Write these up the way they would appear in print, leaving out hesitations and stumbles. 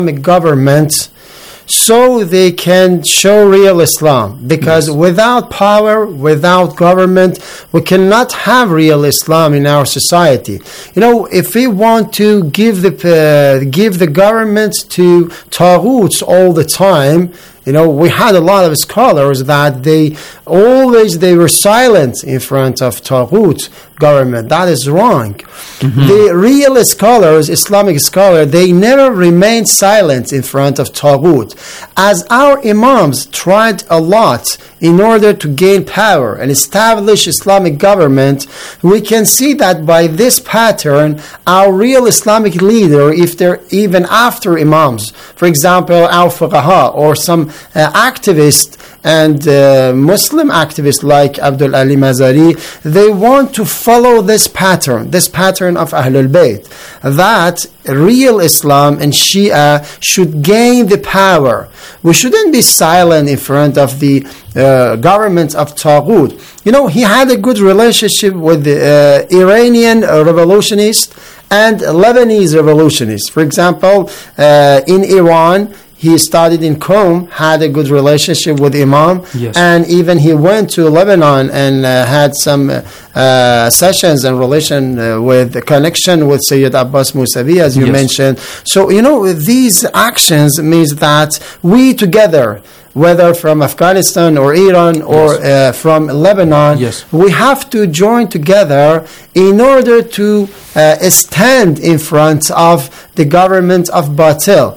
government so they can show real Islam. Because without power, without government, we cannot have real Islam in our society. If we want to give the government to Taghuts all the time, we had a lot of scholars that they were silent in front of Taghut government. That is wrong. The real scholars, Islamic scholars, they never remained silent in front of Taghut. As our imams tried a lot in order to gain power and establish Islamic government, we can see that by this pattern, our real Islamic leader, if they're even after imams, for example, our fuqaha or some activists and Muslim activists like Abdul Ali Mazari, they want to follow this pattern of Ahlul Bayt, that real Islam and Shia should gain the power. We shouldn't be silent in front of the government of Taghut. He had a good relationship with the Iranian revolutionists and Lebanese revolutionists. For example, in Iran, he studied in Qom, had a good relationship with Imam, and even he went to Lebanon and had some sessions and connection with Sayyid Abbas Musavi, as you mentioned. So, these actions means that we together, whether from Afghanistan or Iran or from Lebanon, we have to join together in order to stand in front of the government of Batil.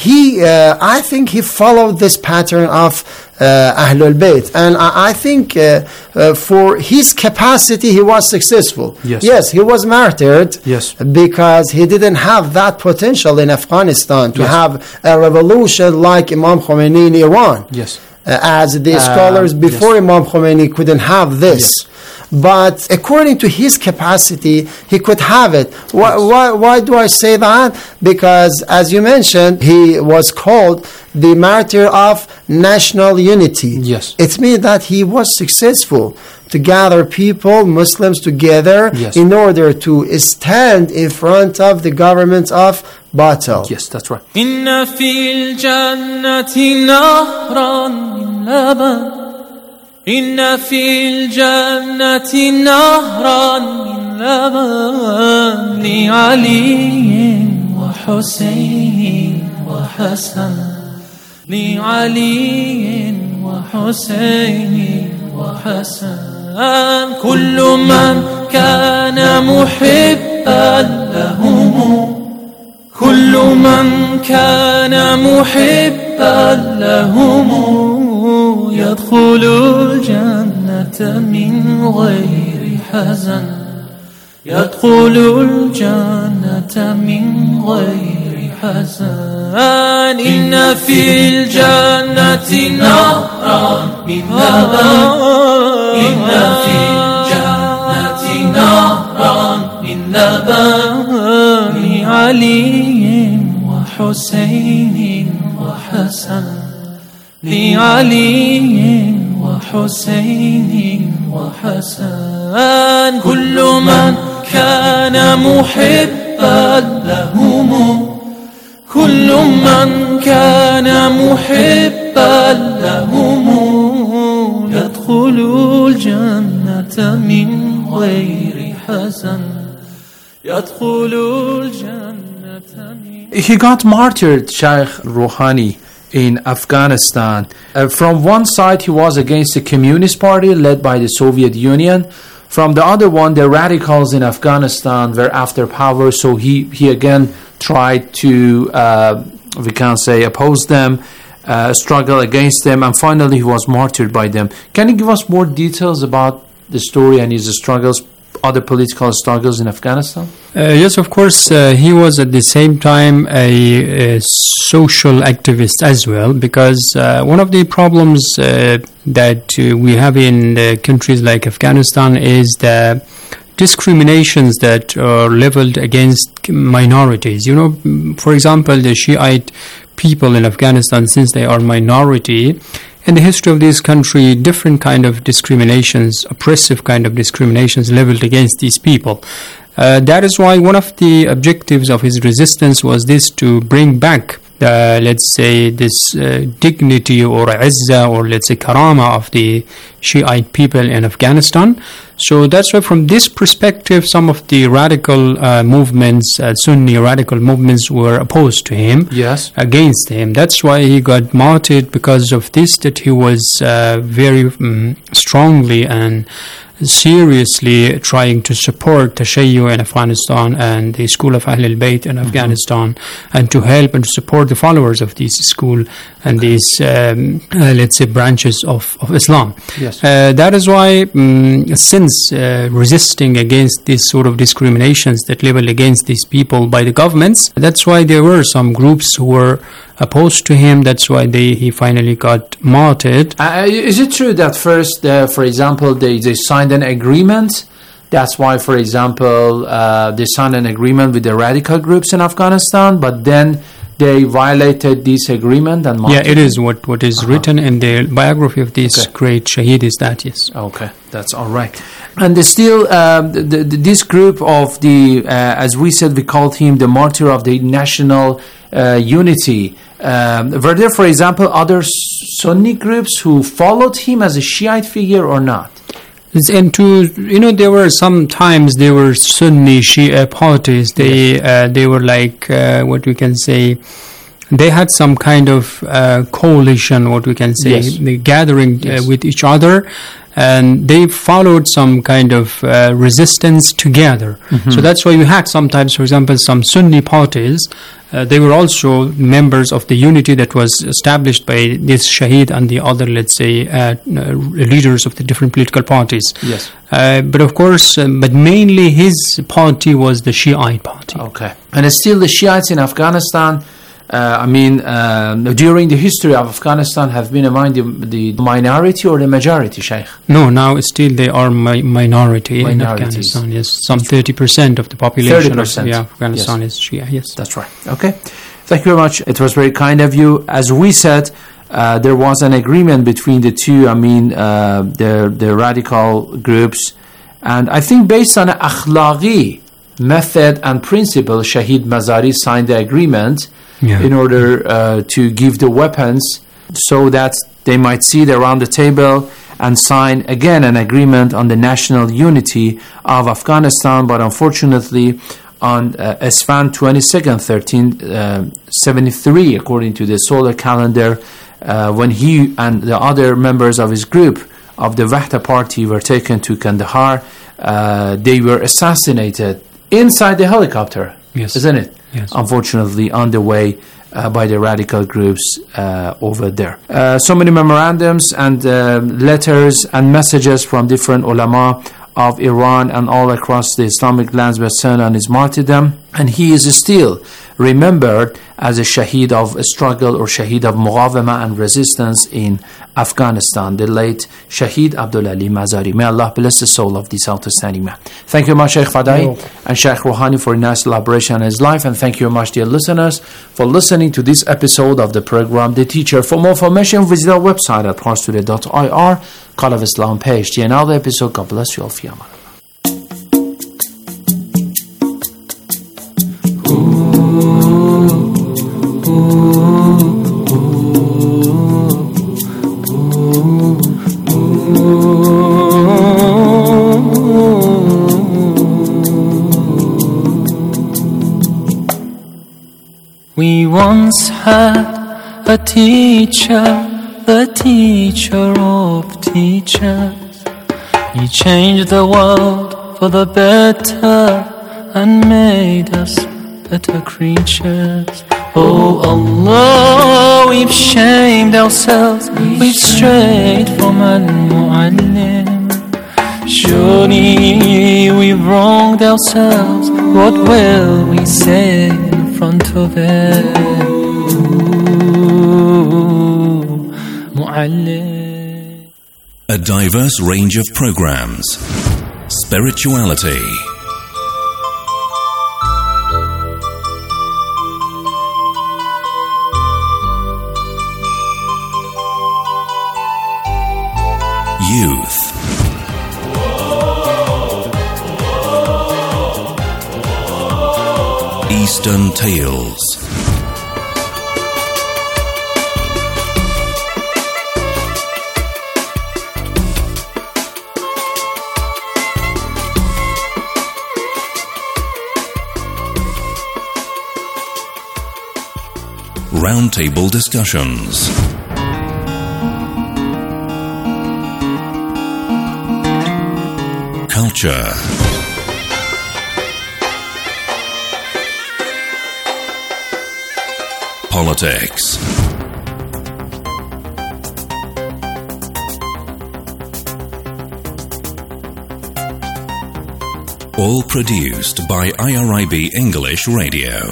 I think he followed this pattern of Ahlul Bayt, and I think for his capacity he was successful. Yes, he was martyred because he didn't have that potential in Afghanistan to have a revolution like Imam Khomeini in Iran. As the scholars before Imam Khomeini couldn't have this. But according to his capacity, he could have it. Why do I say that? Because, as you mentioned, he was called the martyr of national unity. It means that he was successful to gather people, Muslims together in order to stand in front of the government of Batil. That's right. Inna fil jannati nahran min laban. Inna fil jannati nahran min laban li Ali wa Husayn wa Hasan li Ali wa Husayn wa Hasan kullu man kana muhibban lahum كل من كان محبا لهم يدخل الجنة من غير حزن يدخل الجنة من غير حزن إن في الجنة نهرا من لبن إن في الجنة نهرا من لبن لعلي وحسين وحسن لعلي وحسين وحسن كل من كان محبا لهم كل من كان محبا لهم يدخل الجنة من غير حزن يدخل الجنة من. He got martyred, Shaykh Rouhani, in Afghanistan. From one side, he was against the Communist Party led by the Soviet Union. From the other one, the radicals in Afghanistan were after power, so he again tried to, we can say, oppose them, struggle against them, and finally he was martyred by them. Can you give us more details about the story and his struggles, other political struggles in Afghanistan? Yes, of course. He was at the same time a social activist as well, because one of the problems that we have in countries like Afghanistan is the discriminations that are leveled against minorities. For example, the Shiite people in Afghanistan, since they are minority, in the history of this country, different kind of discriminations, oppressive kind of discriminations leveled against these people. That is why one of the objectives of his resistance was this, to bring back let's say, this dignity or izzah or let's say karama of the Shiite people in Afghanistan. So that's why from this perspective, some of the radical movements, Sunni radical movements, were opposed to him, Yes. against him. That's why he got martyred, because of this, that he was very strongly and seriously trying to support Tashayyu in Afghanistan and the school of Ahl al-Bayt in Afghanistan, and to help and to support the followers of this school and these, let's say, branches of Islam. Yes. That is why, since resisting against these sort of discriminations that level against these people by the governments, that's why there were some groups who were opposed to him. That's why he finally got martyred. Is it true that first, for example, they signed an agreement? That's why, for example, they signed an agreement with the radical groups in Afghanistan, but then they violated this agreement and martyred? Yeah, it is what is written in the biography of this great Shaheed is that, yes. Okay, that's all right. And still, this group of the, as we said, we called him the martyr of the national unity. Were there, for example, other Sunni groups who followed him as a Shiite figure or not? And there were sometimes there were Sunni Shia parties. They were like what we can say. They had some kind of coalition, what we can say, the gathering with each other, and they followed some kind of resistance together. So that's why you had sometimes, for example, some Sunni parties. They were also members of the unity that was established by this Shaheed and the other, let's say, leaders of the different political parties. Yes. But of course, but mainly his party was the Shiite party. Okay. And still the Shiites in Afghanistan, during the history of Afghanistan, have been among the minority or the majority, Sheikh? No, now still they are minority in Afghanistan. Yes, some 30% of the population 30%. of Afghanistan is Shia. Yes, that's right. Okay, thank you very much. It was very kind of you. As we said, there was an agreement between the two. The radical groups, and I think based on an akhlaqi method and principle, Shaheed Mazari signed the agreement. In order to give the weapons so that they might sit around the table and sign again an agreement on the national unity of Afghanistan. But unfortunately, on Esfand 22nd, 1373, according to the solar calendar, when he and the other members of his group of the Wahda party were taken to Kandahar, they were assassinated inside the helicopter. Yes. Isn't it? Yes. Unfortunately, on the way by the radical groups over there. So many memorandums and letters and messages from different ulama of Iran and all across the Islamic lands were sent on his martyrdom. And he is still remembered as a shaheed of struggle or shaheed of muqawama and resistance in Afghanistan, the late Shaheed Abdul Ali Mazari. May Allah bless the soul of this outstanding man. Thank you very much, Sheikh Fadai and Sheikh Rouhani, for a nice elaboration on his life. And thank you very much, dear listeners, for listening to this episode of the program, The Teacher. For more information, visit our website at parstoday.ir, Call of Islam page. To another episode. God bless you all. Fi aman. We once had a teacher, the teacher of teachers. He changed the world for the better and made us better creatures. Oh Allah, we've shamed ourselves, we've strayed from Al-Mu'allim. Surely we've wronged ourselves, what will we say in front of it? Mu'allim. A diverse range of programs. Spirituality. Youth. Eastern Tales. Roundtable discussions. Culture. Politics. All produced by IRIB English Radio.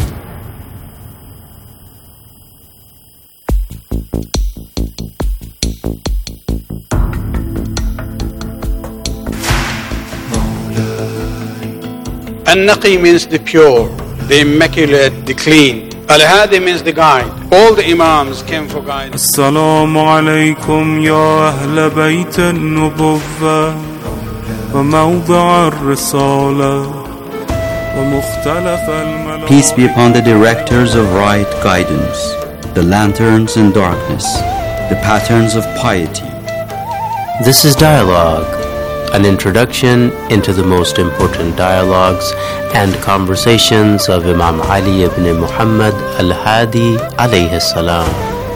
An-Naqi means the pure, the immaculate, the clean. Al-Hadi means the guide. All the Imams came for guidance. Assalamu alaikum ya ahl bayt an-nubuwwah wa mawda' ar-risalah wa mukhtalaf al-mala'ik. Peace be upon the directors of right guidance, the lanterns in darkness, the patterns of piety. This is Dialogue, an introduction into the most important dialogues and conversations of Imam Ali ibn Muhammad al-Hadi alayhi salam.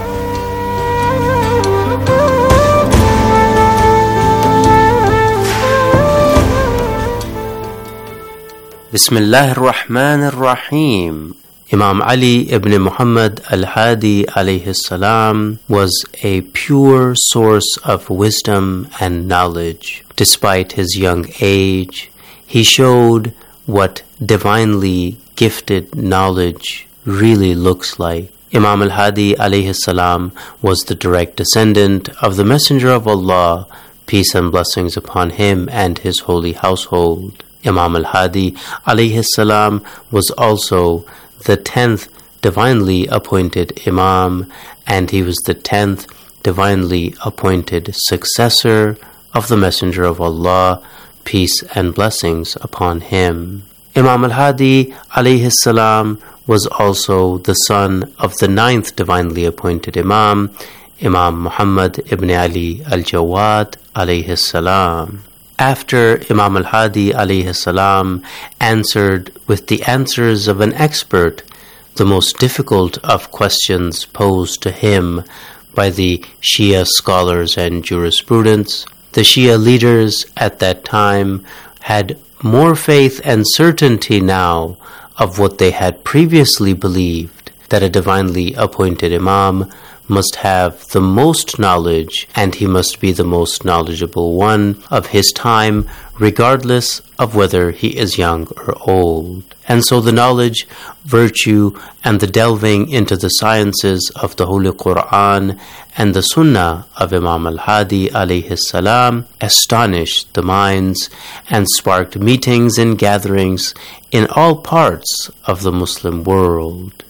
Bismillah ar-Rahman ar-Rahim. Imam Ali ibn Muhammad al-Hadi alayhi salam was a pure source of wisdom and knowledge. Despite his young age, he showed what divinely gifted knowledge really looks like. Imam al-Hadi alayhi salam was the direct descendant of the Messenger of Allah, peace and blessings upon him and his holy household. Imam al-Hadi alayhi salam was also the 10th divinely appointed Imam, and he was the 10th divinely appointed successor of the Messenger of Allah, peace and blessings upon him. Imam al-Hadi alayhi salam was also the son of the 9th divinely appointed Imam, Imam Muhammad ibn Ali al-Jawad alayhi salam. After Imam al-Hadi alayhi salam answered with the answers of an expert the most difficult of questions posed to him by the Shia scholars and jurisprudents, the Shia leaders at that time had more faith and certainty now of what they had previously believed, that a divinely appointed Imam must have the most knowledge, and he must be the most knowledgeable one of his time, regardless of whether he is young or old. And so the knowledge, virtue, and the delving into the sciences of the Holy Quran and the Sunnah of Imam al-Hadi alayhi salam astonished the minds and sparked meetings and gatherings in all parts of the Muslim world.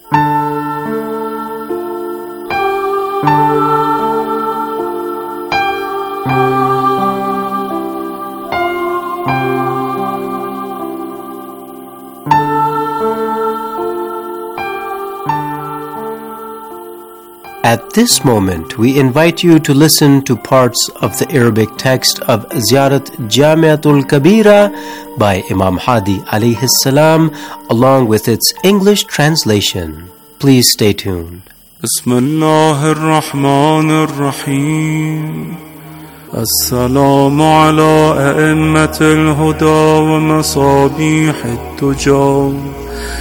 At this moment, we invite you to listen to parts of the Arabic text of Ziyarat Jamiatul Kabira by Imam Hadi alayhi salam, along with its English translation. Please stay tuned. Bismillah ar-Rahman ar-Rahim. Assalamu ala a'immatil huda wa masabihit tuja.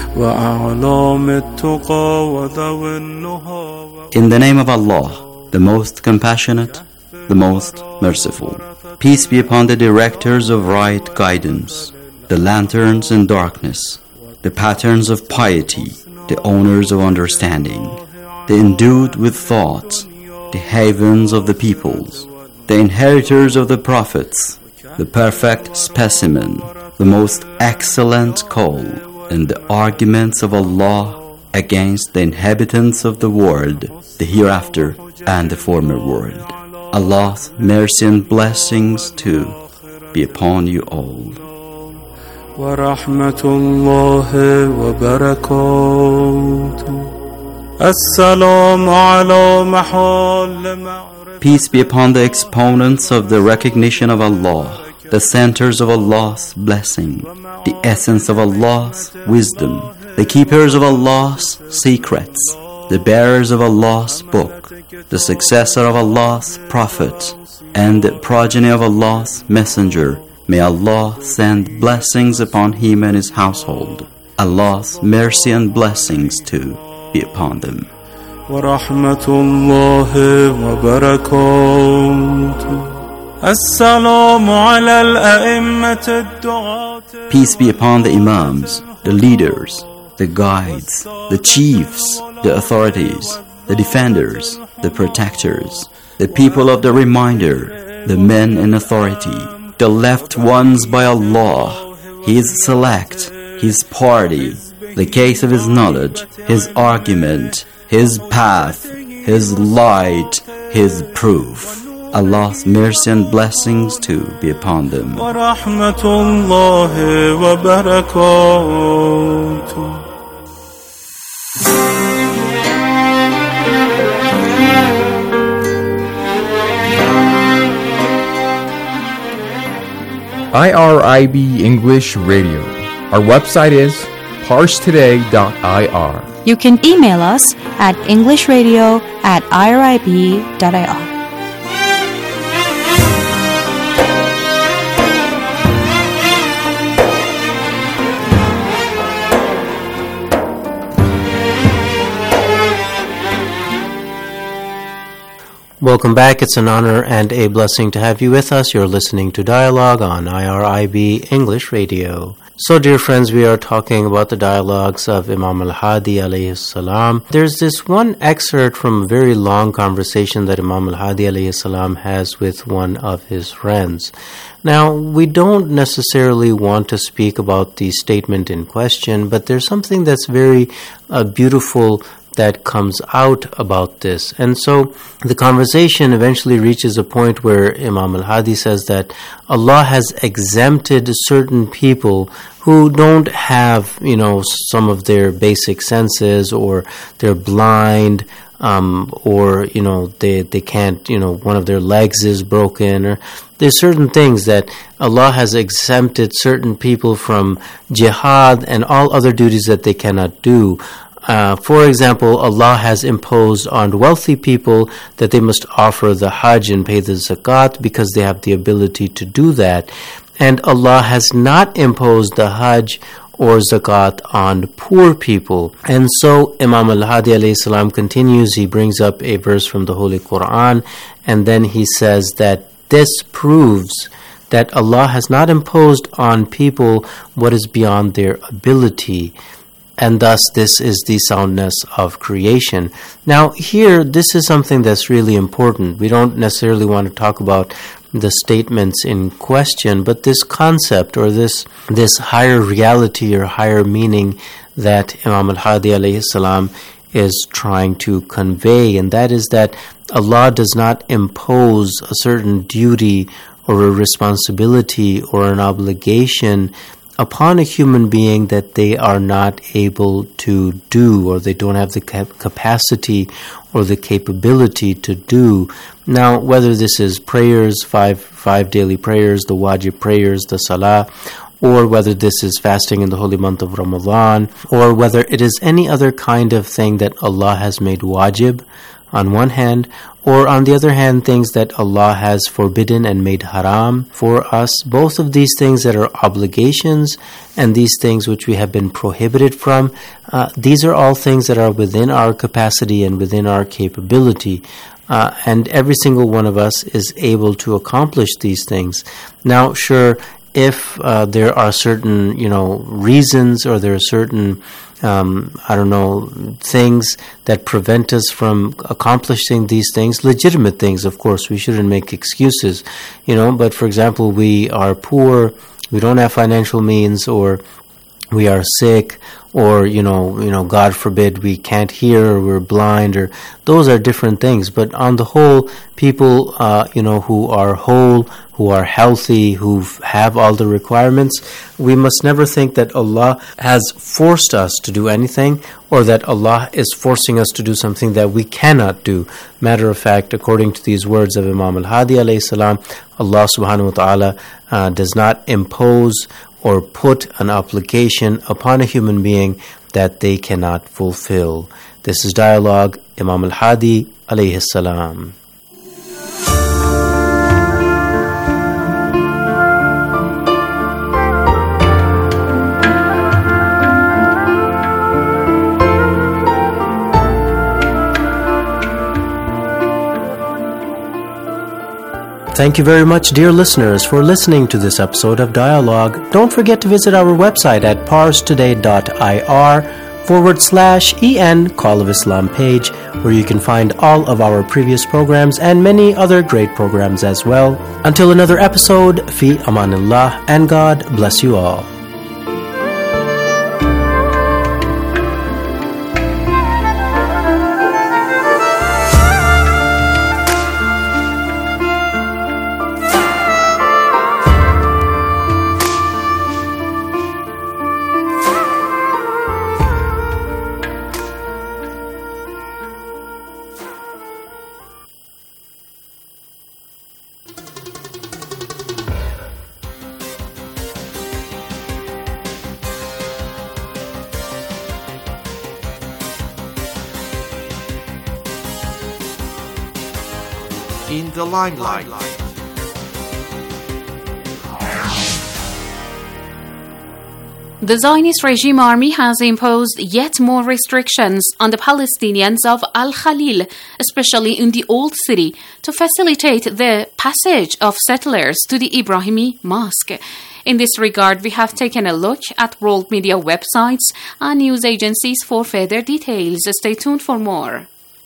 In the name of Allah, the most compassionate, the most merciful. Peace be upon the directors of right guidance, the lanterns in darkness, the patterns of piety, the owners of understanding, the endued with thoughts, the havens of the peoples, the inheritors of the prophets, the perfect specimen, the most excellent call, and the arguments of Allah against the inhabitants of the world, the hereafter and the former world. Allah's mercy and blessings too be upon you all. Wa rahmatullahi wa barakatuh. Assalamu ala mahal. Peace be upon the exponents of the recognition of Allah, the centers of Allah's blessing, the essence of Allah's wisdom, the keepers of Allah's secrets, the bearers of Allah's book, the successor of Allah's prophet, and the progeny of Allah's messenger. May Allah send blessings upon him and his household. Allah's mercy and blessings too be upon them. ورحمة الله وبركاته. السلام على الأئمة الدعاة. Peace be upon the Imams, the leaders, the guides, the chiefs, the authorities, the defenders, the protectors, the people of the reminder, the men in authority, the left ones by Allah, His select, His party, the case of His knowledge, His argument, His path, His light, His proof. Allah's mercy and blessings too be upon them. ورحمة الله وبركاته. IRIB English Radio. Our website is parstoday.ir. You can email us at englishradio@irib.ir. Welcome back. It's an honor and a blessing to have you with us. You're listening to Dialogue on IRIB English Radio. So, dear friends, we are talking about the dialogues of Imam al-Hadi alayhi salam. There's this one excerpt from a very long conversation that Imam al-Hadi alayhi salam has with one of his friends. Now, we don't necessarily want to speak about the statement in question, but there's something that's very beautiful that comes out about this. And so the conversation eventually reaches a point where Imam al-Hadi says that Allah has exempted certain people who don't have, some of their basic senses, or they're blind, or, they can't, one of their legs is broken, or there's certain things that Allah has exempted certain people from jihad and all other duties that they cannot do. For example, Allah has imposed on wealthy people that they must offer the Hajj and pay the Zakat because they have the ability to do that. And Allah has not imposed the Hajj or Zakat on poor people. And so Imam al-Hadi alayhi salam continues. He brings up a verse from the Holy Quran, and then he says that this proves that Allah has not imposed on people what is beyond their ability. And thus, this is the soundness of creation. Now, here, this is something that's really important. We don't necessarily want to talk about the statements in question, but this concept or this higher reality or higher meaning that Imam al-Hadi alayhi salam is trying to convey, and that is that Allah does not impose a certain duty or a responsibility or an obligation upon a human being that they are not able to do, or they don't have the capacity or the capability to do. Now, whether this is prayers, five daily prayers, the wajib prayers, the salah, or whether this is fasting in the holy month of Ramadan, or whether it is any other kind of thing that Allah has made wajib on one hand, or on the other hand, things that Allah has forbidden and made haram for us. Both of these things that are obligations and these things which we have been prohibited from, these are all things that are within our capacity and within our capability. And every single one of us is able to accomplish these things. Now, sure, if there are certain, reasons, or there are certain things that prevent us from accomplishing these things, legitimate things, of course, we shouldn't make excuses, but for example, we are poor, we don't have financial means, or we are sick, or, God forbid, we can't hear, or we're blind, or those are different things. But on the whole, people, who are whole, who are healthy, who have all the requirements, we must never think that Allah has forced us to do anything, or that Allah is forcing us to do something that we cannot do. Matter of fact, according to these words of Imam al-Hadi alayhi salam, Allah subhanahu wa ta'ala does not impose or put an obligation upon a human being that they cannot fulfill. This is Dialogue, Imam al-Hadi alayhi salam. Thank you very much, dear listeners, for listening to this episode of Dialogue. Don't forget to visit our website at parstoday.ir/EN Call of Islam page, where you can find all of our previous programs and many other great programs as well. Until another episode, fi amanillah, and God bless you all. In the limelight. The Zionist regime army has imposed yet more restrictions on the Palestinians of Al-Khalil, especially in the Old City, to facilitate the passage of settlers to the Ibrahimi Mosque. In this regard, we have taken a look at world media websites and news agencies for further details. Stay tuned for more.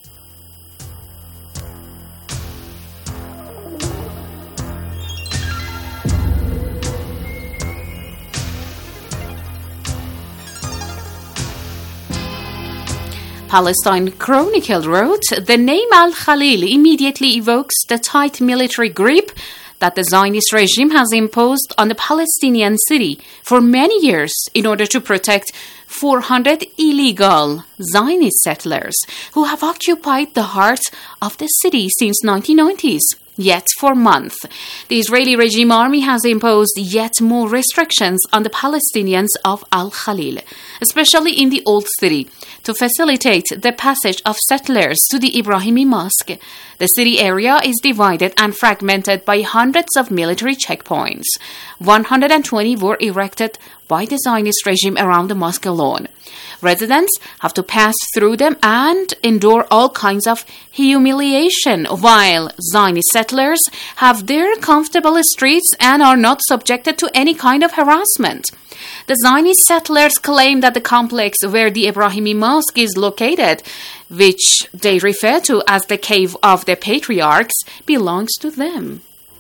Palestine Chronicle wrote, the name Al-Khalil immediately evokes the tight military grip that the Zionist regime has imposed on the Palestinian city for many years in order to protect 400 illegal Zionist settlers who have occupied the heart of the city since 1990s. Yet for months, the Israeli regime army has imposed yet more restrictions on the Palestinians of Al-Khalil, especially in the Old City, to facilitate the passage of settlers to the Ibrahimi Mosque. The city area is divided and fragmented by hundreds of military checkpoints. 120 were erected by the Zionist regime around the mosque alone. Residents have to pass through them and endure all kinds of humiliation, while Zionist settlers have their comfortable streets and are not subjected to any kind of harassment. The Zionist settlers claim that the complex where the Ibrahimi Mosque is located, which they refer to as the Cave of the Patriarchs, belongs to them.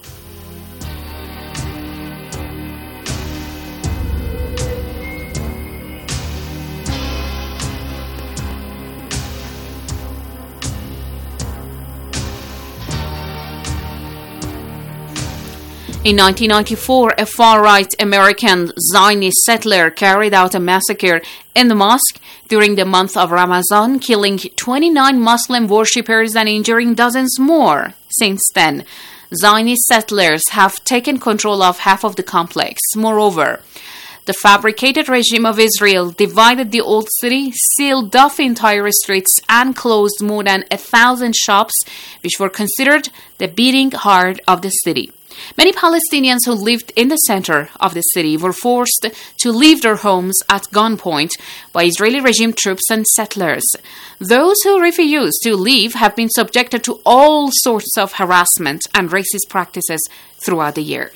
In 1994, a far-right American Zionist settler carried out a massacre in the mosque during the month of Ramadan, killing 29 Muslim worshippers and injuring dozens more. Since then, Zionist settlers have taken control of half of the complex. Moreover, the fabricated regime of Israel divided the Old City, sealed off entire streets, and closed more than 1,000 shops, which were considered the beating heart of the city. Many Palestinians who lived in the center of the city were forced to leave their homes at gunpoint by Israeli regime troops and settlers. Those who refused to leave have been subjected to all sorts of harassment and racist practices throughout the years.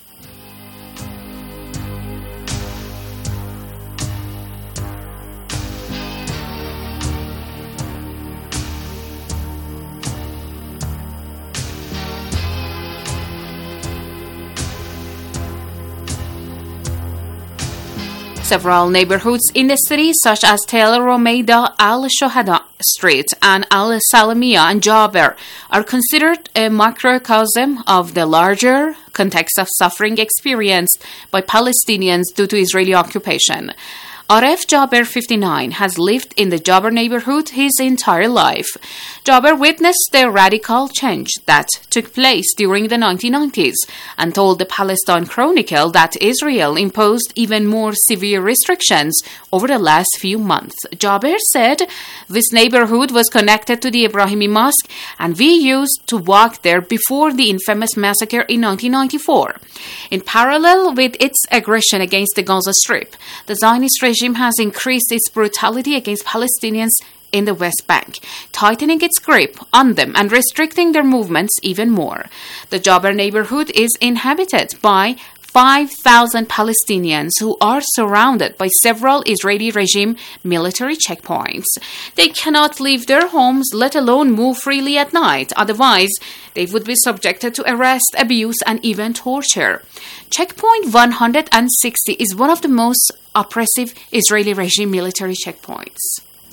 Several neighborhoods in the city, such as Tel Romeida, Al-Shohada Street, and Al-Salamiyah and Jaber, are considered a microcosm of the larger context of suffering experienced by Palestinians due to Israeli occupation. Aref Jaber, 59, has lived in the Jaber neighborhood his entire life. Jaber witnessed the radical change that took place during the 1990s and told the Palestine Chronicle that Israel imposed even more severe restrictions over the last few months. Jaber said, "This neighborhood was connected to the Ibrahimi Mosque and we used to walk there before the infamous massacre in 1994. In parallel with its aggression against the Gaza Strip, the Zionist regime has increased its brutality against Palestinians in the West Bank, tightening its grip on them and restricting their movements even more. The Jaber neighborhood is inhabited by 5,000 Palestinians who are surrounded by several Israeli regime military checkpoints. They cannot leave their homes, let alone move freely at night. Otherwise, they would be subjected to arrest, abuse, and even torture. Checkpoint 160 is one of the most oppressive Israeli regime military checkpoints."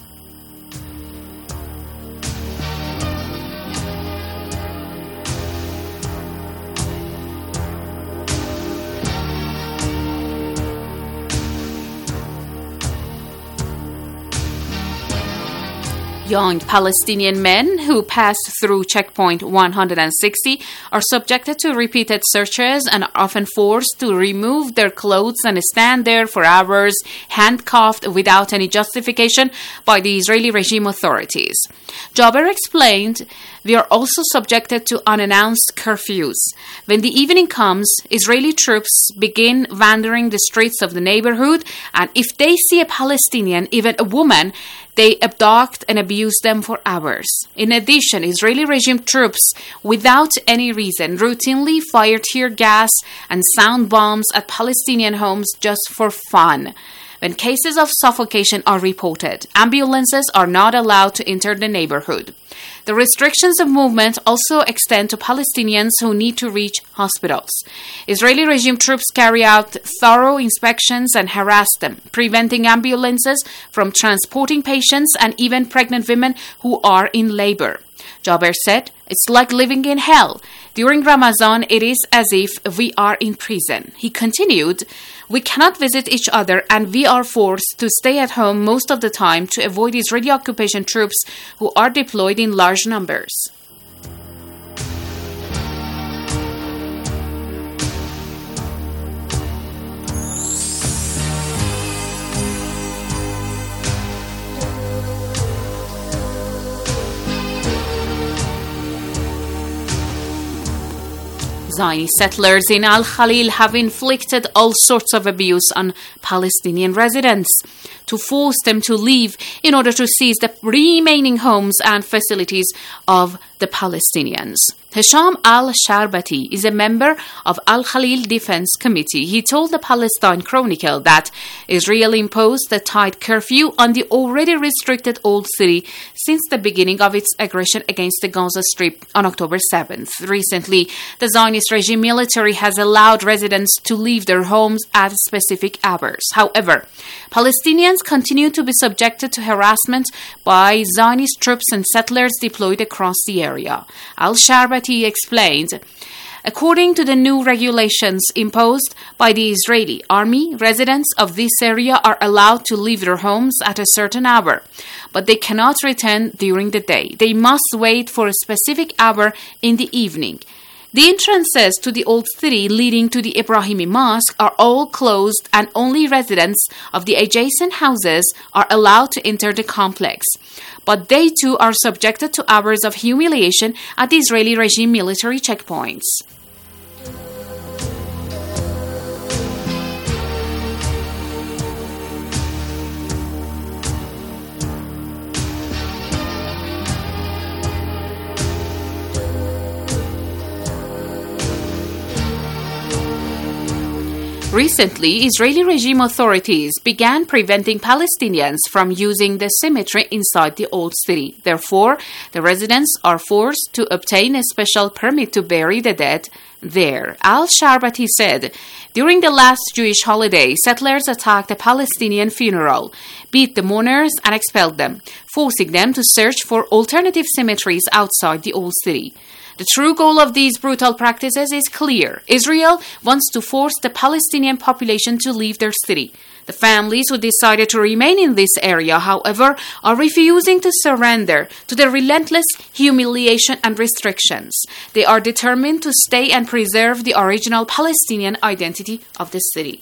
Young Palestinian men who pass through checkpoint 160 are subjected to repeated searches and are often forced to remove their clothes and stand there for hours, handcuffed without any justification by the Israeli regime authorities. Jaber explained, "We are also subjected to unannounced curfews. When the evening comes, Israeli troops begin wandering the streets of the neighborhood, and if they see a Palestinian, even a woman, they abduct and abuse them for hours. In addition, Israeli regime troops, without any reason, routinely fire tear gas and sound bombs at Palestinian homes just for fun. When cases of suffocation are reported, ambulances are not allowed to enter the neighborhood. The restrictions of movement also extend to Palestinians who need to reach hospitals. Israeli regime troops carry out thorough inspections and harass them, preventing ambulances from transporting patients and even pregnant women who are in labor." Jaber said, "It's like living in hell. During Ramadan, it is as if we are in prison." He continued, "We cannot visit each other and we are forced to stay at home most of the time to avoid Israeli occupation troops who are deployed in large numbers." Zionist settlers in Al Khalil have inflicted all sorts of abuse on Palestinian residents to force them to leave in order to seize the remaining homes and facilities of the Palestinians. Hisham al-Sharbati is a member of Al Khalil Defense Committee. He told the Palestine Chronicle that Israel imposed a tight curfew on the already restricted Old City since the beginning of its aggression against the Gaza Strip on October 7th. Recently, the Zionist regime military has allowed residents to leave their homes at specific hours. However, Palestinians continue to be subjected to harassment by Zionist troops and settlers deployed across the area. Al-Sharbati explained, "According to the new regulations imposed by the Israeli army, residents of this area are allowed to leave their homes at a certain hour, but they cannot return during the day. They must wait for a specific hour in the evening. The entrances to the Old City leading to the Ibrahimi Mosque are all closed and only residents of the adjacent houses are allowed to enter the complex. But they too are subjected to hours of humiliation at the Israeli regime military checkpoints." Recently, Israeli regime authorities began preventing Palestinians from using the cemetery inside the Old City. Therefore, the residents are forced to obtain a special permit to bury the dead there. Al-Sharbati said, "During the last Jewish holiday, settlers attacked a Palestinian funeral, beat the mourners and expelled them, forcing them to search for alternative cemeteries outside the Old City. The true goal of these brutal practices is clear. Israel wants to force the Palestinian population to leave their city. The families who decided to remain in this area, however, are refusing to surrender to the relentless humiliation and restrictions. They are determined to stay and preserve the original Palestinian identity of the city.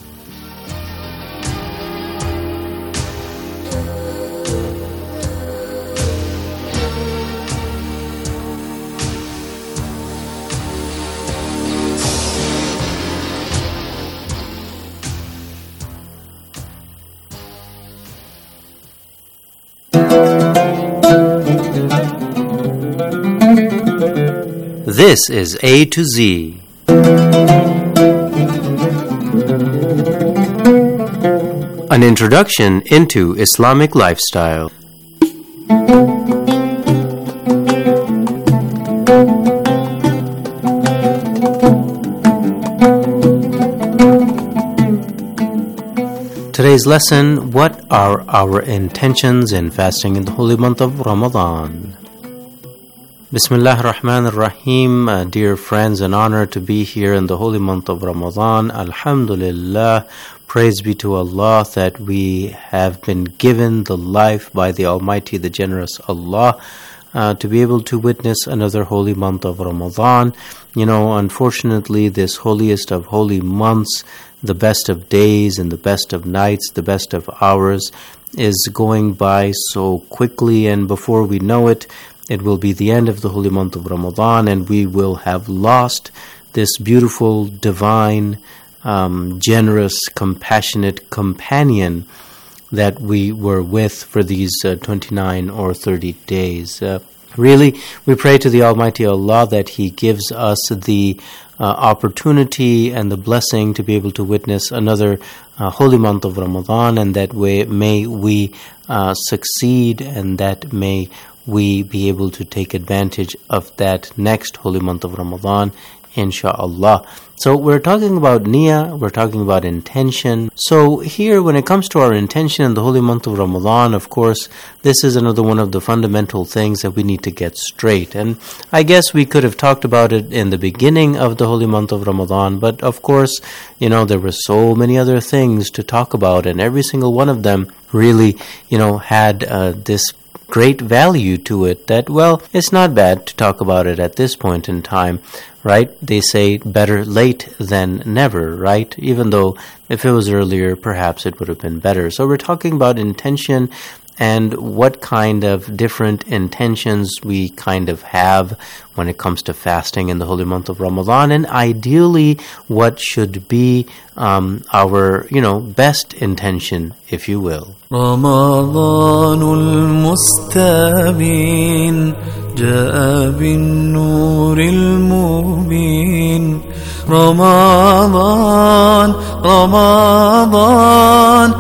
This is A to Z. An introduction into Islamic lifestyle. Today's lesson, what are our intentions in fasting in the holy month of Ramadan? Bismillah ar-Rahman ar-Rahim, dear friends, an honor to be here in the holy month of Ramadan. Alhamdulillah, praise be to Allah that we have been given the life by the Almighty, the generous Allah, to be able to witness another holy month of Ramadan. You know, unfortunately, this holiest of holy months, the best of days and the best of nights, the best of hours, is going by so quickly, and before we know it, it will be the end of the holy month of Ramadan, and we will have lost this beautiful, divine, generous, compassionate companion that we were with for these 29 or 30 days. Really, we pray to the Almighty Allah that He gives us the opportunity and the blessing to be able to witness another holy month of Ramadan, and that may we succeed, and that may we be able to take advantage of that next holy month of Ramadan, insha'Allah. So we're talking about niyyah, we're talking about intention. So here, when it comes to our intention in the holy month of Ramadan, of course, this is another one of the fundamental things that we need to get straight. And I guess we could have talked about it in the beginning of the holy month of Ramadan, but of course, you know, there were so many other things to talk about, and every single one of them really, you know, had this great value to it that, well, it's not bad to talk about it at this point in time, right? They say better late than never, right? Even though if it was earlier, perhaps it would have been better. So we're talking about intention and what kind of different intentions we kind of have when it comes to fasting in the holy month of Ramadan, and ideally what should be our, you know, best intention, if you will. Ramadanul mustabin jaa bin nuril mubin. Ramadan, Ramadan,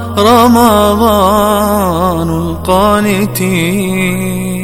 Ramadanul qanitin.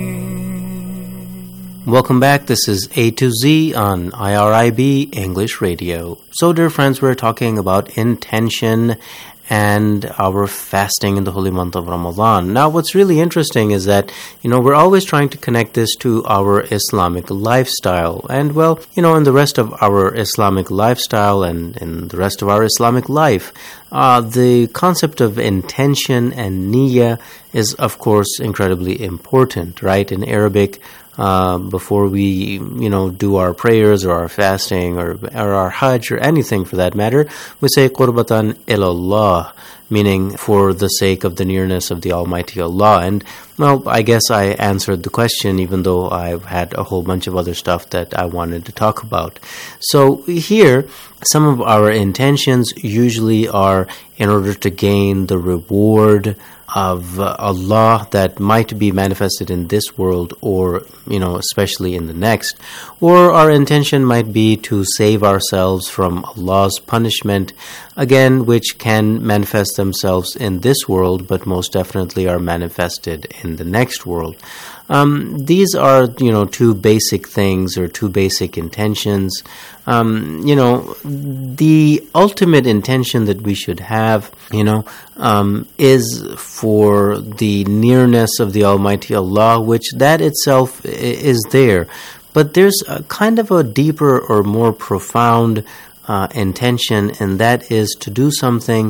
Welcome back. This is A to Z on IRIB English Radio. So, dear friends, we're talking about intention and our fasting in the holy month of Ramadan. Now, what's really interesting is that, you know, we're always trying to connect this to our Islamic lifestyle. And, well, you know, in the rest of our Islamic lifestyle and in the rest of our Islamic life, the concept of intention and niyyah is, of course, incredibly important, right? In Arabic, before we, you know, do our prayers or our fasting or our hajj or anything for that matter, we say qurbatan ilallah, meaning for the sake of the nearness of the Almighty Allah. And, well, I guess I answered the question, even though I've had a whole bunch of other stuff that I wanted to talk about. So here, some of our intentions usually are in order to gain the reward of Allah that might be manifested in this world, or, you know, especially in the next. Or our intention might be to save ourselves from Allah's punishment, again, which can manifest themselves in this world, but most definitely are manifested in the next world. These are, you know, two basic things or two basic intentions. You know, the ultimate intention that we should have, you know, is for the nearness of the Almighty Allah, which that itself is there. But there's a kind of a deeper or more profound intention, and that is to do something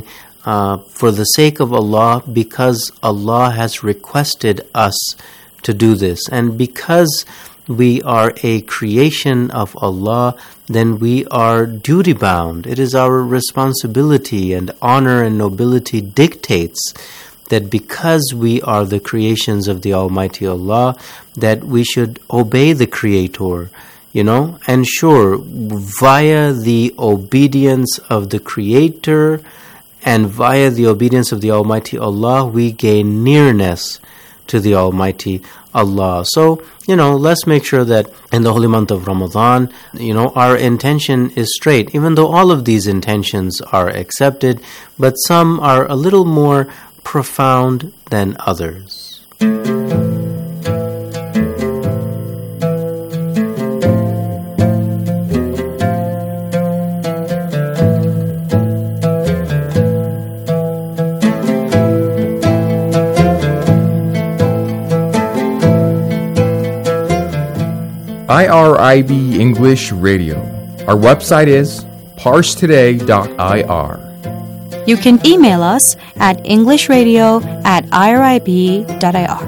for the sake of Allah, because Allah has requested us to do this. And because we are a creation of Allah, then we are duty bound. It is our responsibility, and honor and nobility dictates that because we are the creations of the Almighty Allah, that we should obey the Creator, and sure, via the obedience of the Creator and via the obedience of the Almighty Allah, we gain nearness to the Almighty Allah. So, let's make sure that in the holy month of Ramadan, our intention is straight, even though all of these intentions are accepted, but some are a little more profound than others. IRIB English Radio. Our website is parstoday.ir. You can email us at englishradio@irib.ir.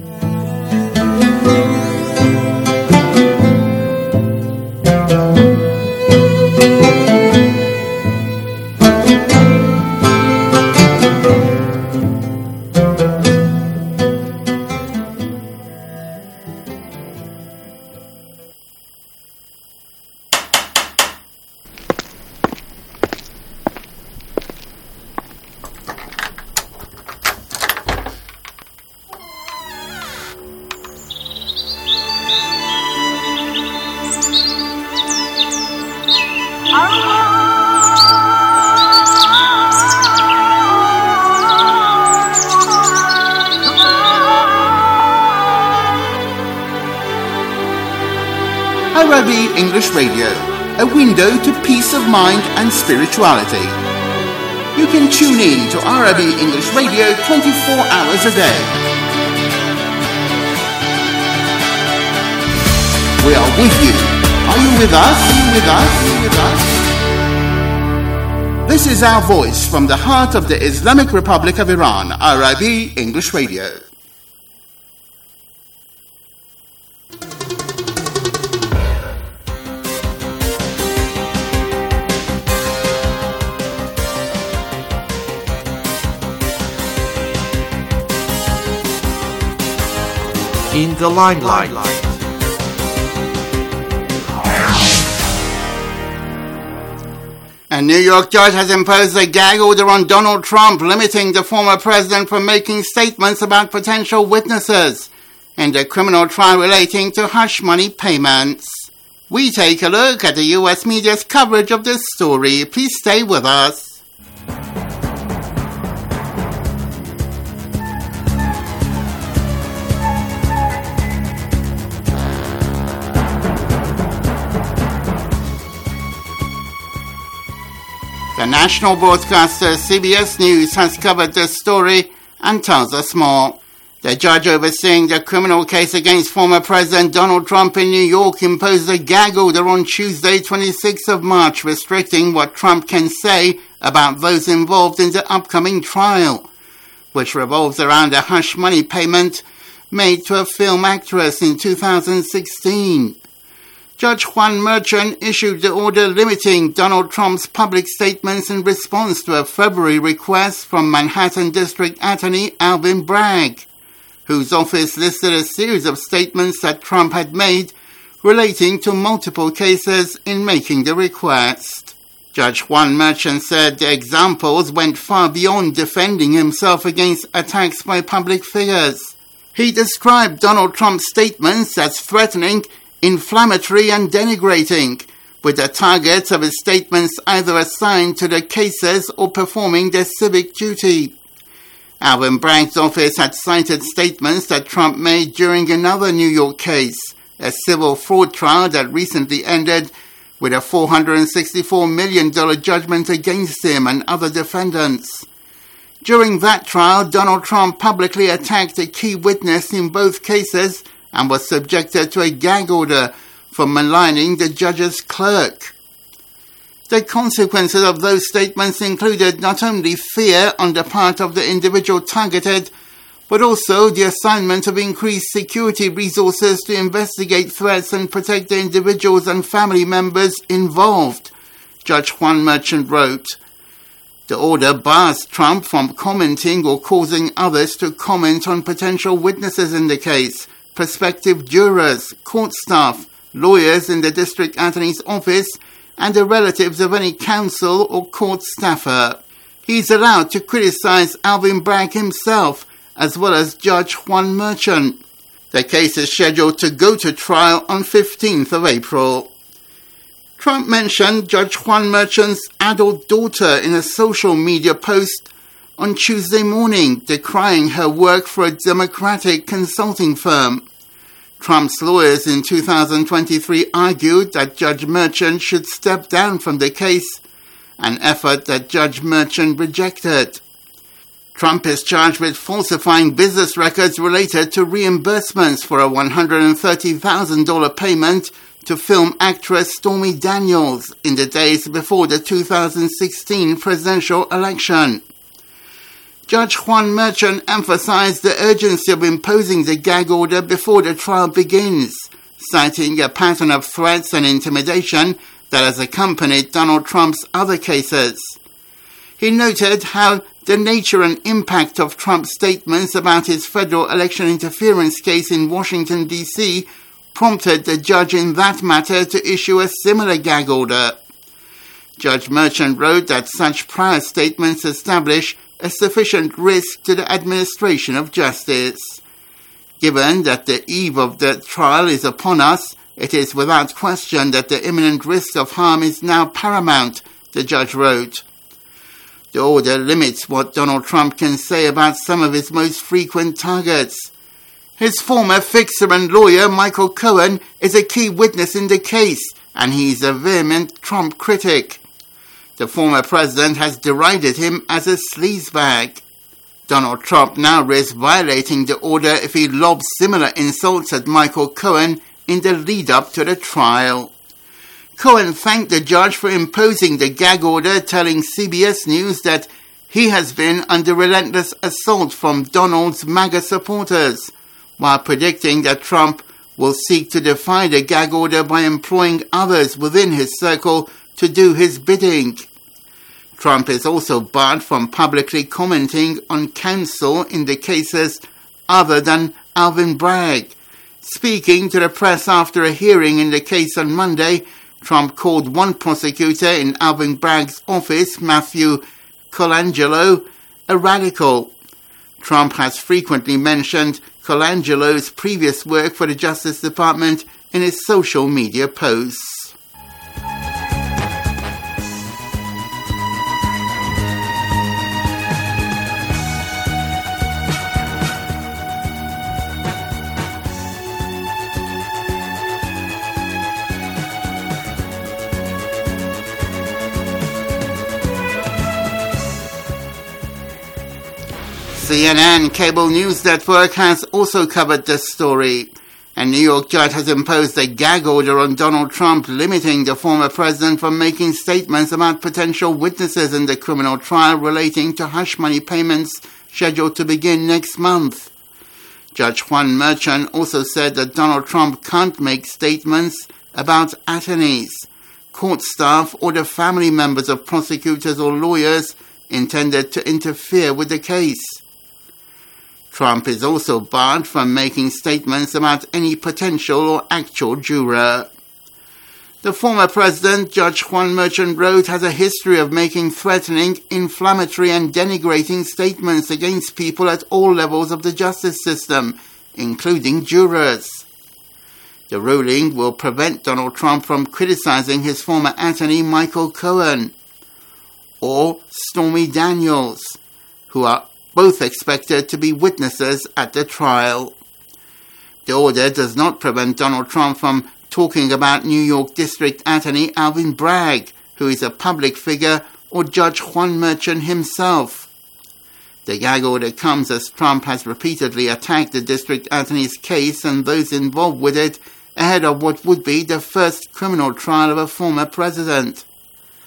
IRIB English Radio, a window to peace of mind and spirituality. You can tune in to IRIB English Radio 24 hours a day. We are with you. Are you with us? Are you with us? Are you with us? This is our voice from the heart of the Islamic Republic of Iran, IRIB English Radio. In the limelight. A New York judge has imposed a gag order on Donald Trump, limiting the former president from making statements about potential witnesses in the criminal trial relating to hush money payments. We take a look at the U.S. media's coverage of this story. Please stay with us. The national broadcaster CBS News has covered this story and tells us more. The judge overseeing the criminal case against former President Donald Trump in New York imposed a gag order on Tuesday, 26th of March, restricting what Trump can say about those involved in the upcoming trial, which revolves around a hush money payment made to a film actress in 2016. Judge Juan Merchan issued the order limiting Donald Trump's public statements in response to a February request from Manhattan District Attorney Alvin Bragg, whose office listed a series of statements that Trump had made relating to multiple cases in making the request. Judge Juan Merchan said the examples went far beyond defending himself against attacks by public figures. He described Donald Trump's statements as threatening, inflammatory and denigrating, with the targets of his statements either assigned to the cases or performing their civic duty. Alvin Bragg's office had cited statements that Trump made during another New York case, a civil fraud trial that recently ended with a $464 million judgment against him and other defendants. During that trial, Donald Trump publicly attacked a key witness in both cases and was subjected to a gag order for maligning the judge's clerk. The consequences of those statements included not only fear on the part of the individual targeted, but also the assignment of increased security resources to investigate threats and protect the individuals and family members involved, Judge Juan Merchant wrote. The order bars Trump from commenting or causing others to comment on potential witnesses in the case, prospective jurors, court staff, lawyers in the district attorney's office, and the relatives of any counsel or court staffer. He's allowed to criticize Alvin Bragg himself, as well as Judge Juan Merchant. The case is scheduled to go to trial on 15th of April. Trump mentioned Judge Juan Merchant's adult daughter in a social media post on Tuesday morning, decrying her work for a Democratic consulting firm. Trump's lawyers in 2023 argued that Judge Merchant should step down from the case, an effort that Judge Merchant rejected. Trump is charged with falsifying business records related to reimbursements for a $130,000 payment to film actress Stormy Daniels in the days before the 2016 presidential election. Judge Juan Merchant emphasized the urgency of imposing the gag order before the trial begins, citing a pattern of threats and intimidation that has accompanied Donald Trump's other cases. He noted how the nature and impact of Trump's statements about his federal election interference case in Washington, D.C. prompted the judge in that matter to issue a similar gag order. Judge Merchant wrote that such prior statements establish a sufficient risk to the administration of justice. Given that the eve of the trial is upon us, it is without question that the imminent risk of harm is now paramount, the judge wrote. The order limits what Donald Trump can say about some of his most frequent targets. His former fixer and lawyer, Michael Cohen, is a key witness in the case, and he's a vehement Trump critic. The former president has derided him as a sleazebag. Donald Trump now risks violating the order if he lobs similar insults at Michael Cohen in the lead-up to the trial. Cohen thanked the judge for imposing the gag order, telling CBS News that he has been under relentless assault from Donald's MAGA supporters, while predicting that Trump will seek to defy the gag order by employing others within his circle to do his bidding. Trump is also barred from publicly commenting on counsel in the cases other than Alvin Bragg. Speaking to the press after a hearing in the case on Monday, Trump called one prosecutor in Alvin Bragg's office, Matthew Colangelo, a radical. Trump has frequently mentioned Colangelo's previous work for the Justice Department in his social media posts. CNN cable news network has also covered this story. A New York judge has imposed a gag order on Donald Trump, limiting the former president from making statements about potential witnesses in the criminal trial relating to hush money payments scheduled to begin next month. Judge Juan Merchant also said that Donald Trump can't make statements about attorneys, court staff, or the family members of prosecutors or lawyers intended to interfere with the case. Trump is also barred from making statements about any potential or actual juror. The former president, Judge Juan Merchant wrote, has a history of making threatening, inflammatory and denigrating statements against people at all levels of the justice system, including jurors. The ruling will prevent Donald Trump from criticizing his former attorney, Michael Cohen, or Stormy Daniels, who are both expected to be witnesses at the trial. The order does not prevent Donald Trump from talking about New York District Attorney Alvin Bragg, who is a public figure, or Judge Juan Merchant himself. The gag order comes as Trump has repeatedly attacked the district attorney's case and those involved with it ahead of what would be the first criminal trial of a former president.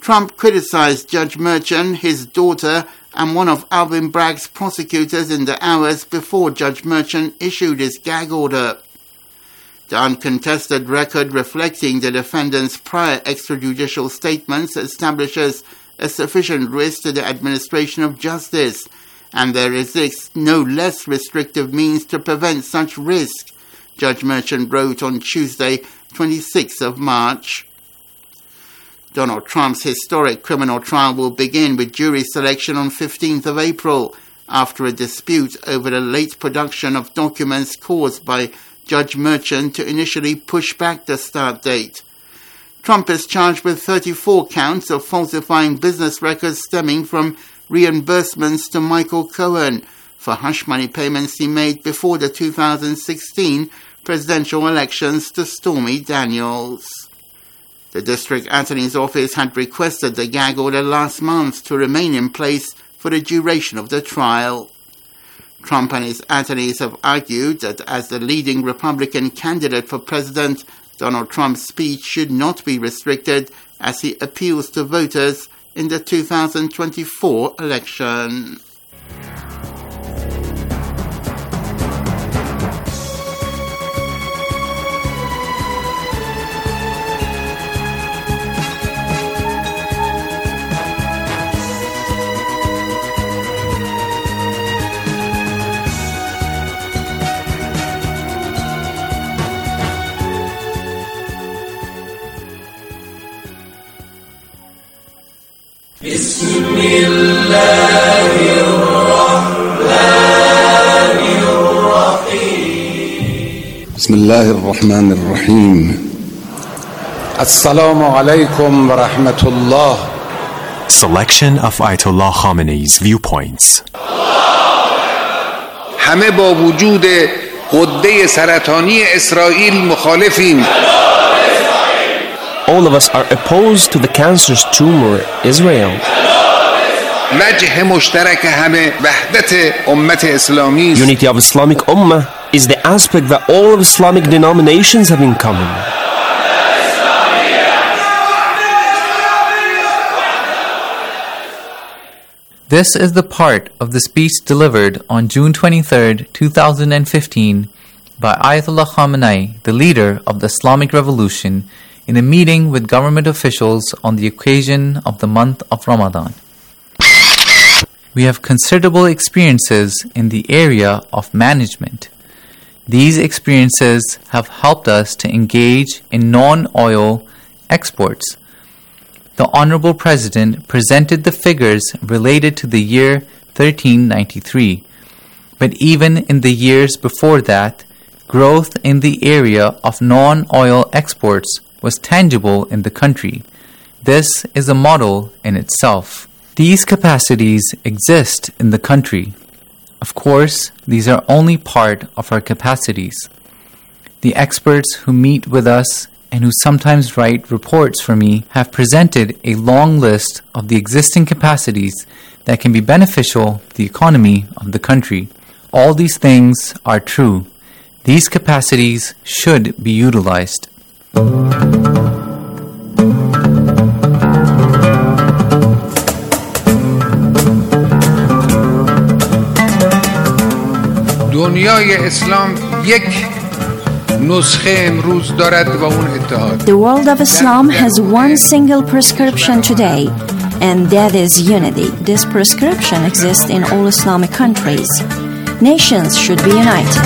Trump criticized Judge Merchan, his daughter, and one of Alvin Bragg's prosecutors in the hours before Judge Merchan issued his gag order. The uncontested record reflecting the defendant's prior extrajudicial statements establishes a sufficient risk to the administration of justice, and there exists no less restrictive means to prevent such risk, Judge Merchan wrote on Tuesday, 26th of March. Donald Trump's historic criminal trial will begin with jury selection on 15th of April, after a dispute over the late production of documents caused by Judge Merchan to initially push back the start date. Trump is charged with 34 counts of falsifying business records stemming from reimbursements to Michael Cohen for hush money payments he made before the 2016 presidential elections to Stormy Daniels. The district attorney's office had requested the gag order last month to remain in place for the duration of the trial. Trump and his attorneys have argued that as the leading Republican candidate for president, Donald Trump's speech should not be restricted as he appeals to voters in the 2024 election. بسم الله الرحمن الرحيم بسم الله الرحمن الرحيم السلام عليكم ورحمة الله. Selection of Ayatollah Khamenei's viewpoints. همه با وجود غده سرطانی اسرائیل مخالفیم. All of us are opposed to the cancerous tumor, Israel. وجه مشترک همه وحدت امت اسلامی. Unity of Islamic Ummah is the aspect that all of Islamic denominations have in common. This is the part of the speech delivered on June 23, 2015 by Ayatollah Khamenei, the leader of the Islamic Revolution, in a meeting with government officials on the occasion of the month of Ramadan. We have considerable experiences in the area of management. These experiences have helped us to engage in non-oil exports. The Honorable President presented the figures related to the year 1393, but even in the years before that, growth in the area of non-oil exports was tangible in the country. This is a model in itself. These capacities exist in the country. Of course, these are only part of our capacities. The experts who meet with us and who sometimes write reports for me have presented a long list of the existing capacities that can be beneficial to the economy of the country. All these things are true. These capacities should be utilized. دنیای اسلام یک نسخه امروز دارد و اون اتحاد. The world of Islam has one single prescription today, and that is unity. This prescription exists in all Islamic countries. Nations should be united.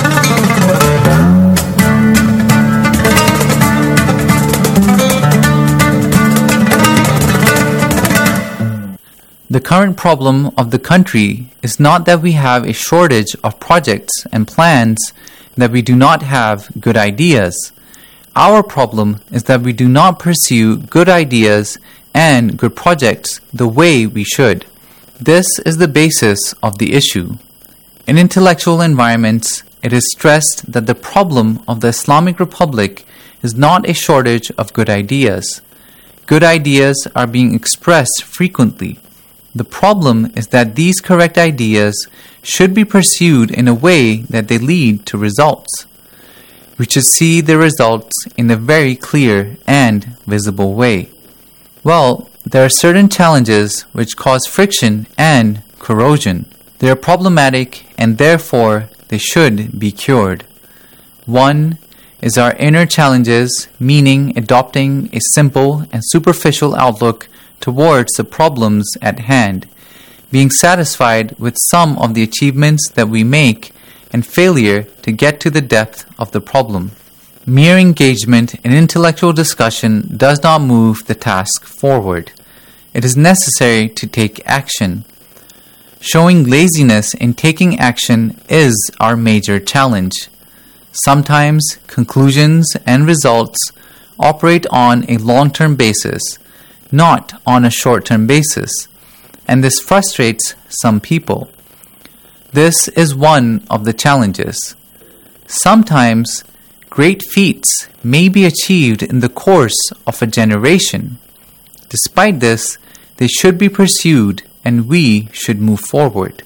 The current problem of the country is not that we have a shortage of projects and plans, that we do not have good ideas. Our problem is that we do not pursue good ideas and good projects the way we should. This is the basis of the issue. In intellectual environments, it is stressed that the problem of the Islamic Republic is not a shortage of good ideas. Good ideas are being expressed frequently. The problem is that these correct ideas should be pursued in a way that they lead to results. We should see the results in a very clear and visible way. Well, there are certain challenges which cause friction and corrosion. They are problematic and therefore they should be cured. One is our inner challenges, meaning adopting a simple and superficial outlook towards the problems at hand, being satisfied with some of the achievements that we make and failure to get to the depth of the problem. Mere engagement in intellectual discussion does not move the task forward. It is necessary to take action. Showing laziness in taking action is our major challenge. Sometimes conclusions and results operate on a long-term basis, not on a short-term basis, and this frustrates some people. This is one of the challenges. Sometimes great feats may be achieved in the course of a generation. Despite this, they should be pursued and we should move forward.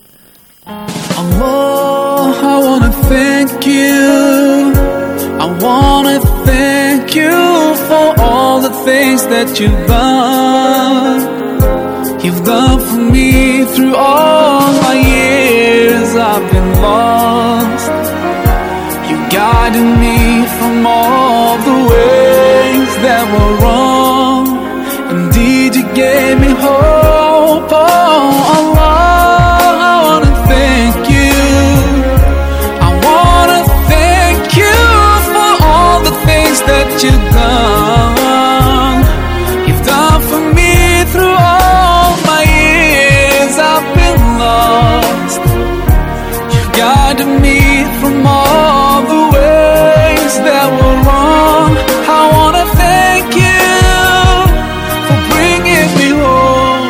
Allah, I wanna thank you. I wanna thank you for all the things that you've done. You've done for me through all my years I've been lost. You guided me from all the ways that were wrong. Indeed, you gave me hope. Oh, Allah, I wanna thank you. I wanna thank you for all the things that you've done. You've done for me through all my years I've been lost. You've guided me from all the ways that were wrong. I wanna thank you for bringing me home.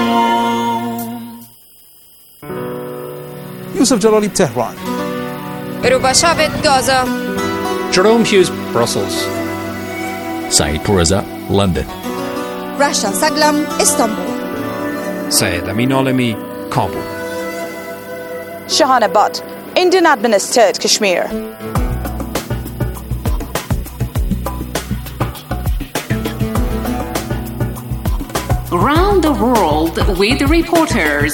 Yusuf Jalali, Tehran. Rubashavet, Gaza. Jerome Hughes, Brussels. Saeed Pourreza, London. Rasha Saglam, Istanbul. Syed Amin Alami, Kabul. Shahana Butt, Indian administered Kashmir. Around the world with reporters.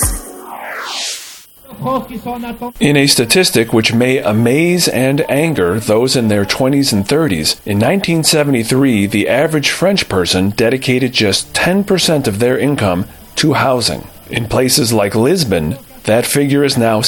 In a statistic which may amaze and anger those in their 20s and 30s, in 1973, the average French person dedicated just 10% of their income to housing. In places like Lisbon, that figure is now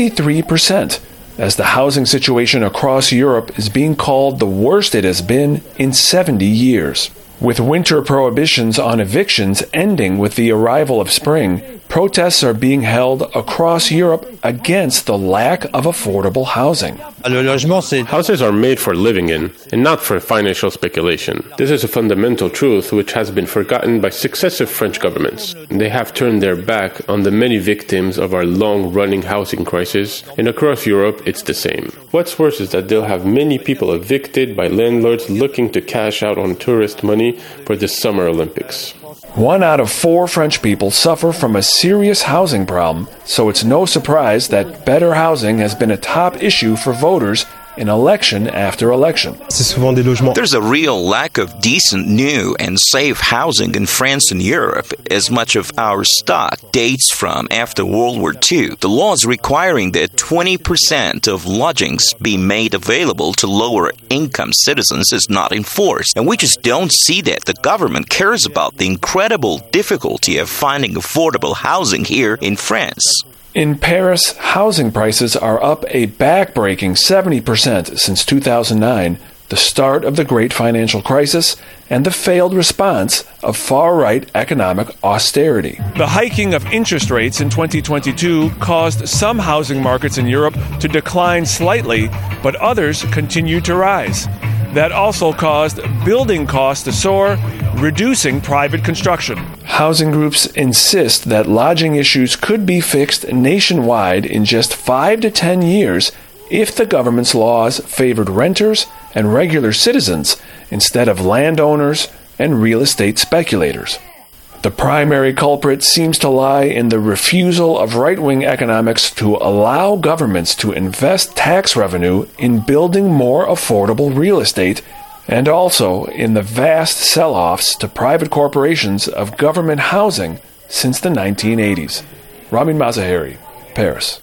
63%, as the housing situation across Europe is being called the worst it has been in 70 years. With winter prohibitions on evictions ending with the arrival of spring, protests are being held across Europe against the lack of affordable housing. Houses are made for living in, and not for financial speculation. This is a fundamental truth which has been forgotten by successive French governments. They have turned their back on the many victims of our long-running housing crisis, and across Europe it's the same. What's worse is that they'll have many people evicted by landlords looking to cash out on tourist money for the Summer Olympics. 1 out of 4 French people suffer from a serious housing problem, so it's no surprise that better housing has been a top issue for voters in election after election. There's a real lack of decent, new, and safe housing in France and Europe, as much of our stock dates from after World War II. The laws requiring that 20% of lodgings be made available to lower-income citizens is not enforced, and we just don't see that the government cares about the incredible difficulty of finding affordable housing here in France. In Paris, housing prices are up a back-breaking 70% since 2009, the start of the Great Financial Crisis and the failed response of far-right economic austerity. The hiking of interest rates in 2022 caused some housing markets in Europe to decline slightly, but others continued to rise. That also caused building costs to soar, reducing private construction. Housing groups insist that lodging issues could be fixed nationwide in just 5 to 10 years if the government's laws favored renters and regular citizens instead of landowners and real estate speculators. The primary culprit seems to lie in the refusal of right-wing economics to allow governments to invest tax revenue in building more affordable real estate, and also in the vast sell-offs to private corporations of government housing since the 1980s. Ramin Mazaheri, Paris.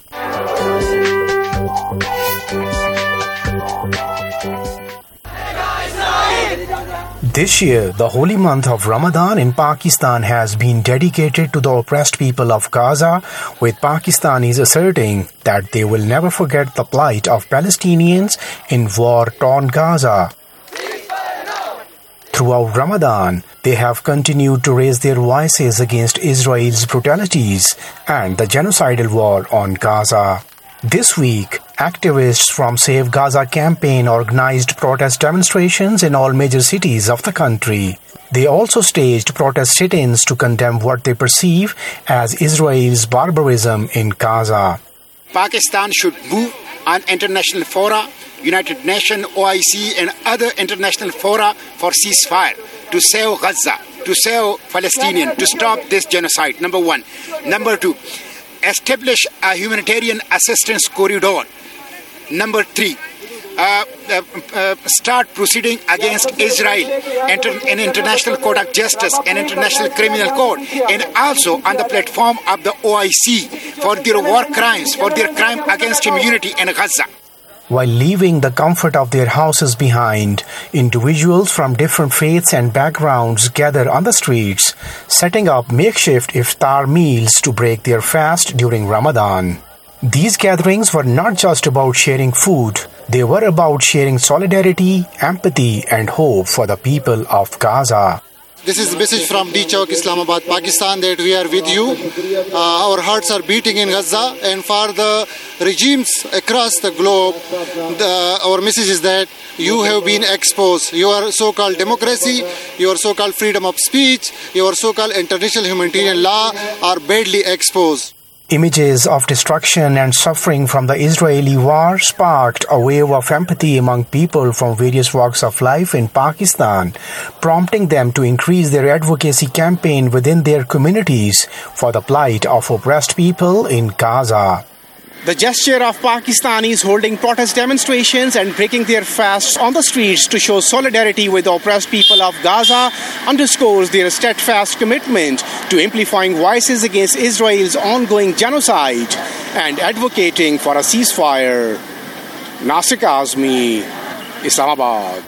This year, the holy month of Ramadan in Pakistan has been dedicated to the oppressed people of Gaza, with Pakistanis asserting that they will never forget the plight of Palestinians in war-torn Gaza. Throughout Ramadan, they have continued to raise their voices against Israel's brutalities and the genocidal war on Gaza. This week, activists from Save Gaza campaign organized protest demonstrations in all major cities of the country. They also staged protest sit-ins to condemn what they perceive as Israel's barbarism in Gaza. Pakistan should move on international fora, United Nations, OIC and other international fora for ceasefire to save Gaza, to save Palestinians, to stop this genocide, number one. Number two, establish a humanitarian assistance corridor. Number three, start proceeding against Israel in International Court of Justice and International Criminal Court, and also on the platform of the OIC for their war crimes, for their crime against humanity in Gaza. While leaving the comfort of their houses behind, individuals from different faiths and backgrounds gather on the streets, setting up makeshift iftar meals to break their fast during Ramadan. These gatherings were not just about sharing food, they were about sharing solidarity, empathy, and hope for the people of Gaza. This is a message from D Chowk, Islamabad, Pakistan, that we are with you. Our hearts are beating in Gaza, and for the regimes across the globe, our message is that you have been exposed. Your so-called democracy, your so-called freedom of speech, your so-called international humanitarian law are badly exposed. Images of destruction and suffering from the Israeli war sparked a wave of empathy among people from various walks of life in Pakistan, prompting them to increase their advocacy campaign within their communities for the plight of oppressed people in Gaza. The gesture of Pakistanis holding protest demonstrations and breaking their fasts on the streets to show solidarity with the oppressed people of Gaza underscores their steadfast commitment to amplifying voices against Israel's ongoing genocide and advocating for a ceasefire. Nasik Azmi, Islamabad.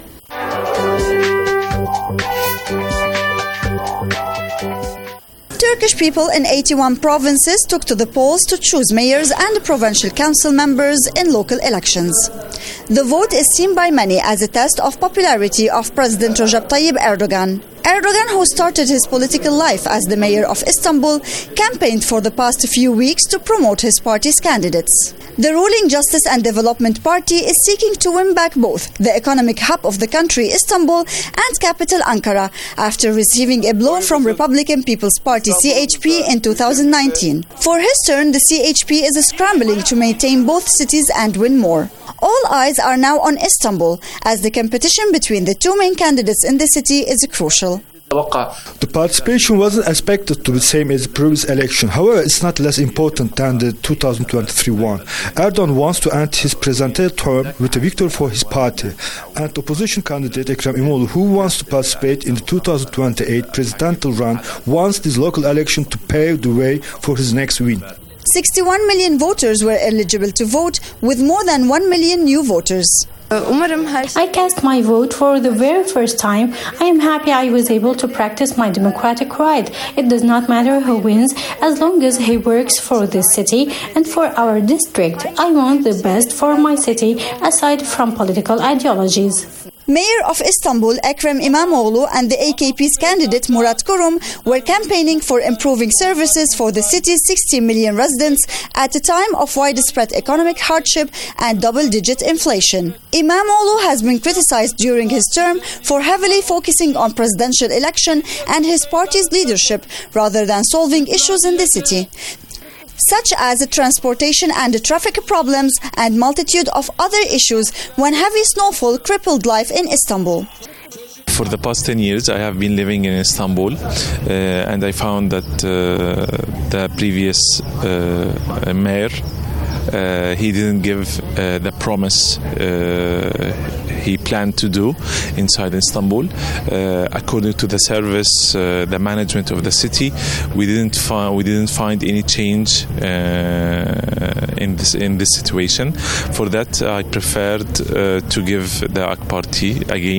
Turkish people in 81 provinces took to the polls to choose mayors and provincial council members in local elections. The vote is seen by many as a test of popularity of President Recep Tayyip Erdogan. Erdogan, who started his political life as the mayor of Istanbul, campaigned for the past few weeks to promote his party's candidates. The ruling Justice and Development Party is seeking to win back both the economic hub of the country, Istanbul, and capital Ankara, after receiving a blow from Republican People's Party CHP in 2019. For his turn, the CHP is scrambling to maintain both cities and win more. All eyes are now on Istanbul, as the competition between the two main candidates in the city is crucial. The participation wasn't expected to be the same as the previous election. However, it's not less important than the 2023 one. Erdogan wants to end his presidential term with a victory for his party. And opposition candidate Ekrem İmamoğlu, who wants to participate in the 2028 presidential run, wants this local election to pave the way for his next win. 61 million voters were eligible to vote, with more than 1 million new voters. I cast my vote for the very first time. I am happy I was able to practice my democratic right. It does not matter who wins, as long as he works for this city and for our district. I want the best for my city, aside from political ideologies. Mayor of Istanbul, Ekrem İmamoğlu, and the AKP's candidate Murat Kurum were campaigning for improving services for the city's 60 million residents at a time of widespread economic hardship and double-digit inflation. İmamoğlu has been criticized during his term for heavily focusing on presidential election and his party's leadership rather than solving issues in the city, such as transportation and traffic problems and multitude of other issues when heavy snowfall crippled life in Istanbul. For the past 10 years, I have been living in Istanbul, and I found that the previous mayor, he didn't give the promise he planned to do inside Istanbul. According to the service, the management of the city, we didn't find any change in this situation. For that, I preferred to give the AK Party again